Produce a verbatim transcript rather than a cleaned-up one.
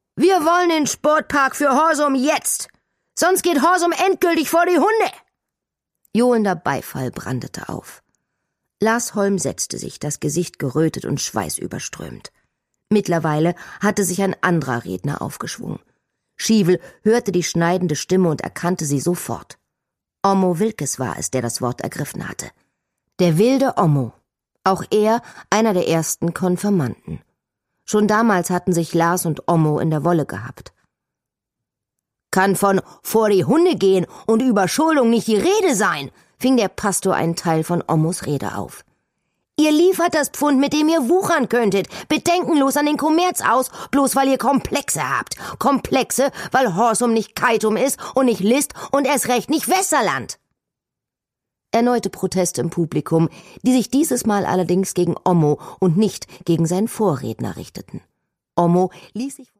Wir wollen den Sportpark für Horsum jetzt! Sonst geht Horsum endgültig vor die Hunde!« Johlender Beifall brandete auf. Lars Holm setzte sich, das Gesicht gerötet und schweißüberströmt. Mittlerweile hatte sich ein anderer Redner aufgeschwungen. Schievel hörte die schneidende Stimme und erkannte sie sofort. Ommo Wilkes war es, der das Wort ergriffen hatte. Der wilde Ommo. Auch er einer der ersten Konfirmanden. Schon damals hatten sich Lars und Ommo in der Wolle gehabt. »Kann von vor die Hunde gehen und Überschuldung nicht die Rede sein«, fing der Pastor einen Teil von Ommos Rede auf. »Ihr liefert das Pfund, mit dem ihr wuchern könntet, bedenkenlos an den Kommerz aus, bloß weil ihr Komplexe habt. Komplexe, weil Horsum nicht Keitum ist und nicht List und erst recht nicht Westerland.« Erneute Proteste im Publikum, die sich dieses Mal allerdings gegen Ommo und nicht gegen seinen Vorredner richteten. Ommo ließ sich